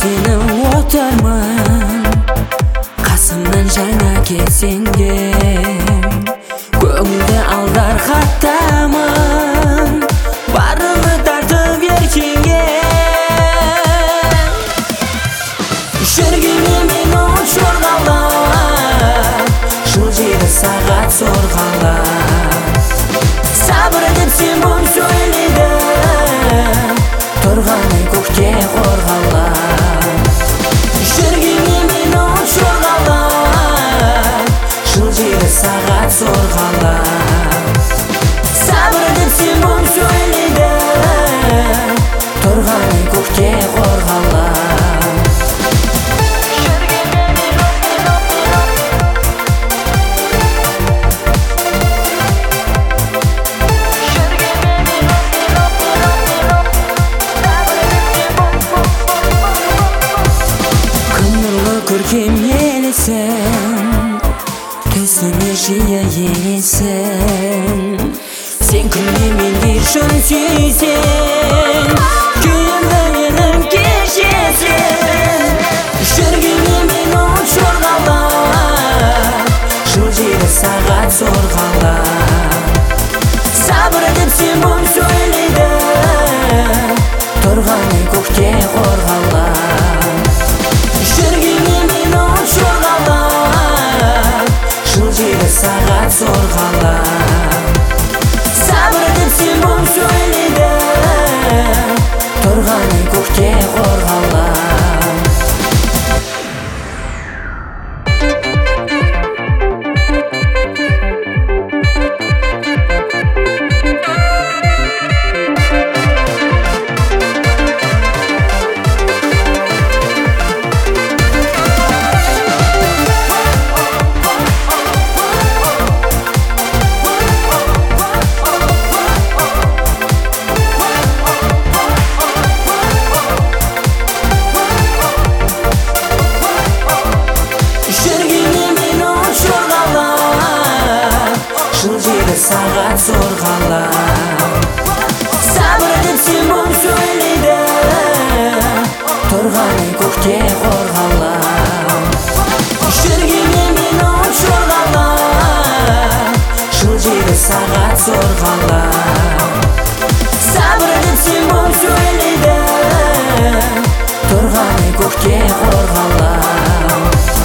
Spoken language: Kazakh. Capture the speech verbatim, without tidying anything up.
сені отырмын, қасымнан жаңа келсеңде. Көңілді алдар хаттамын, барымды тартып еркеңе. Жүргене мен ұшырғалап, жылжиды сағат сорғалап. Сабыр деп сен бұл сөйледі, тұрғаны көкте қорғалап. Жүргене мен ұшырғалап, жылжиды сағат сорғалап. Сабыр деп сен бұл сөйледі, тұрғаны көкте қорғалап. Көркем елесің, төсіне жиі енесің. Сен күнде менде шын сүйсең, күйімді менің кешесің. Жүргене мен ұшырғалап, жылжиды сағат сорғалап. Сабыр деп сен бұл сөйледі, тұрғаны көкте қорғалап. Жүргене мен ұшырғалап, жылжиды сағат сорғалап. Сабыр деп сен бұл сөйледі, тұрғаны көкте қорғалап. Жылжиды сағат сорғалап. Сабыр деп сен бұл сөйледі, тұрғаны көкте қорғалап. Жүргене мен ұшырғалап, жылжиды сағат сорғалап. Сабыр деп сен бұл сөйледі, тұрғаны көкте қорғалап.